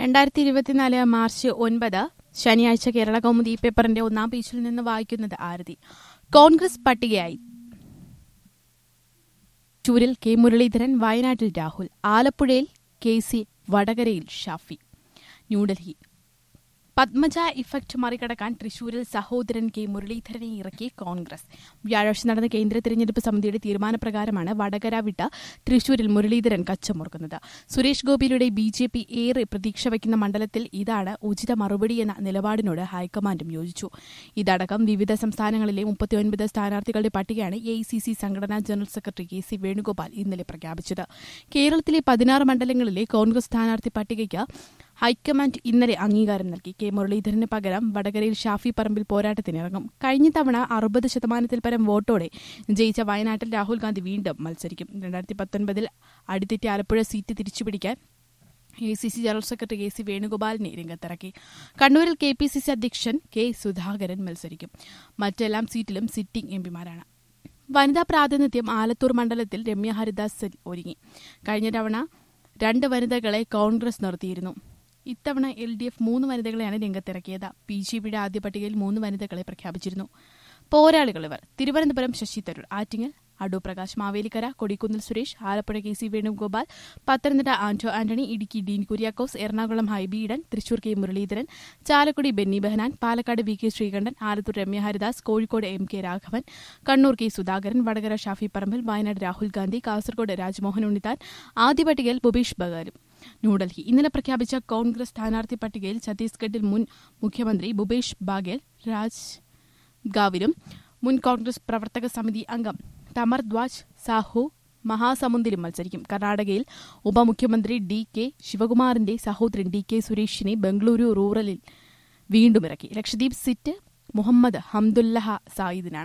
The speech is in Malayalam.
2024 മാർച്ച് 9 ശനിയാഴ്ച കേരള കൗമുദി പേപ്പറിന്റെ ഒന്നാം പേജിൽ നിന്ന് വായിക്കുന്നത് ആരതി. കോൺഗ്രസ് പട്ടികയായി. ചൂരിൽ കെ മുരളീധരൻ, വയനാട്ടിൽ രാഹുൽ, ആലപ്പുഴയിൽ KC, വടകരയിൽ ഷാഫി. ന്യൂഡൽഹി. പത്മജ ഇഫക്ട് മറികടക്കാൻ തൃശൂരിൽ സഹോദരൻ കെ മുരളീധരനെ ഇറക്കി കോൺഗ്രസ്. വ്യാഴാഴ്ച നടന്ന കേന്ദ്ര തിരഞ്ഞെടുപ്പ് സമിതിയുടെ തീരുമാനപ്രകാരമാണ് വടകര വിട്ട് തൃശൂരിൽ മുരളീധരൻ കച്ചമുറുക്കുന്നത്. സുരേഷ് ഗോപിയിലൂടെ BJP ഏറെ പ്രതീക്ഷ വയ്ക്കുന്ന മണ്ഡലത്തിൽ ഇതാണ് ഉചിത മറുപടിയെന്ന നിലപാടിനോട് ഹൈക്കമാൻഡും യോജിച്ചു. ഇതടക്കം വിവിധ സംസ്ഥാനങ്ങളിലെ 39 സ്ഥാനാർത്ഥികളുടെ പട്ടികയാണ് AICC സംഘടനാ ജനറൽ സെക്രട്ടറി KC വേണുഗോപാൽ ഇന്നലെ പ്രഖ്യാപിച്ചത്. കേരളത്തിലെ 16 മണ്ഡലങ്ങളിലെ കോൺഗ്രസ് സ്ഥാനാർത്ഥി പട്ടികയ്ക്ക് ഹൈക്കമാൻഡ് ഇന്നലെ അംഗീകാരം നൽകി. കെ മുരളീധരന് പകരം വടകരയിൽ ഷാഫി പറമ്പിൽ പോരാട്ടത്തിനിറങ്ങും. കഴിഞ്ഞ തവണ 60% പരം വോട്ടോടെ ജയിച്ച വയനാട്ടിൽ രാഹുൽ ഗാന്ധി വീണ്ടും മത്സരിക്കും. 2019 അടിതെറ്റി ആലപ്പുഴ സീറ്റ് തിരിച്ചുപിടിക്കാൻ AICC ജനറൽ സെക്രട്ടറി KC വേണുഗോപാലിനെ രംഗത്തിറക്കി. കണ്ണൂരിൽ KPCC അധ്യക്ഷൻ K സുധാകരൻ മത്സരിക്കും. മറ്റെല്ലാം സീറ്റിലും സിറ്റിംഗ് MPമാരാണ്. വനിതാ പ്രാതിനിധ്യം. ആലത്തൂർ മണ്ഡലത്തിൽ രമ്യ ഹരിദാസ് ഒരുങ്ങി. കഴിഞ്ഞ തവണ 2 വനിതകളെ കോൺഗ്രസ് നിർത്തിയിരുന്നു. ഇത്തവണ LDF 3 വനിതകളെയാണ് രംഗത്തിറക്കിയത്. BJPയുടെ ആദ്യ പട്ടികയിൽ 3 വനിതകളെ പ്രഖ്യാപിച്ചിരുന്നു. പോരാളികൾ ഇവർ: Thiruvananthapuram Shashi Tharoor, Attingal Adoor Prakash, Mavelikara Kodikunnil Suresh, Alappuzha KC Venugopal, Pathanamthitta Anto Antony, Idukki Dean Kuriakose, Ernakulam Hibi Eden, Thrissur K Muraleedharan, Chalakudy Benny Behanan, Palakkad VK Sreekandan, Alathur Ramya Haridas, Kozhikode MK Raghavan, Kannur K Sudhakaran, Vadakara Shafi Parambil, Wayanad Rahul Gandhi, Kasaragod Rajmohan Unnithan, ആദ്യ പട്ടികയിൽ ഭൂപേഷ് ബഗാലും. ന്യൂഡൽഹി. ഇന്നലെ പ്രഖ്യാപിച്ച കോൺഗ്രസ് സ്ഥാനാർത്ഥി പട്ടികയിൽ ഛത്തീസ്ഗഡിൽ മുൻ മുഖ്യമന്ത്രി ഭൂപേഷ് ബാഗേൽ രാജ്ഗാവിലും മുൻ കോൺഗ്രസ് പ്രവർത്തക സമിതി അംഗം തമർധ്വജ് സാഹു മഹാസമുന്ദിലും മത്സരിക്കും. കർണാടകയിൽ ഉപമുഖ്യമന്ത്രി DK ശിവകുമാറിന്റെ സഹോദരൻ DK സുരേഷിനെ ബംഗളൂരു റൂറലിൽ വീണ്ടും ഇറക്കി. ലക്ഷദ്വീപ് സിറ്റ് മുഹമ്മദ് ഹംദുല്ലഹ സായിദിനാണ്.